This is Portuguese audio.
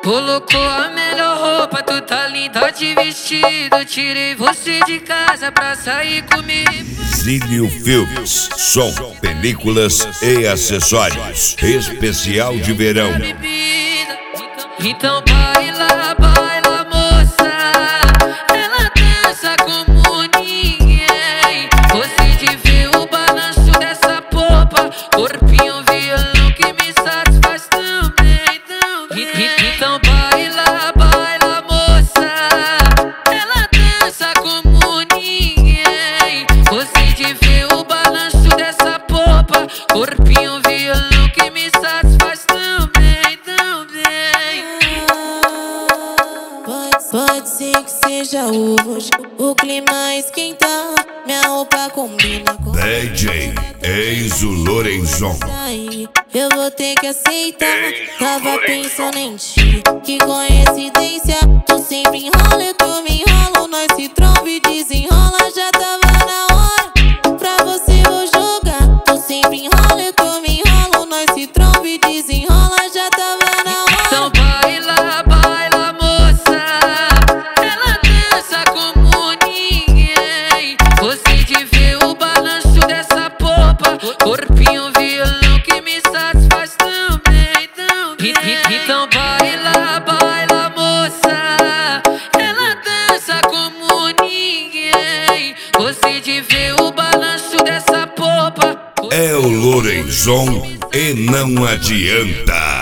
Colocou a melhor roupa, tu tá linda de vestido. Tirei você de casa pra sair comigo. Zílio Filmes, som, películas e acessórios. Especial de verão. Então baila, baila, moça. Ela dança como ninguém. Você de ver o balanço dessa popa. Corpinho violão que me satisfaz também, também. Então baila, baila, moça. Ela dança como ninguém. Você de ver o balanço dessa popa. Corpinho violão que me satisfaz também, também. Pode ser que seja hoje o clima esquentar, minha roupa combina com DJ Enzo Lorenzon. Eu vou ter que aceitar. Tava pensando em ti, que coincidência. Tu sempre enrola, eu tô me enrolo. Nós se tromba e desenrola. Já tava na hora, pra você vou jogar. Tu sempre enrola, eu tô me enrolo. Nós se tromba e desenrola. Já tava na hora. Então baila, baila, moça. Ela dança como ninguém. Você de ver o balanço dessa popa. Corpinho violão que me satisfaz também, também. Então baila, baila, moça. Ela dança como ninguém. Você de ver o balanço dessa popa. É o Lorenzon e não adianta.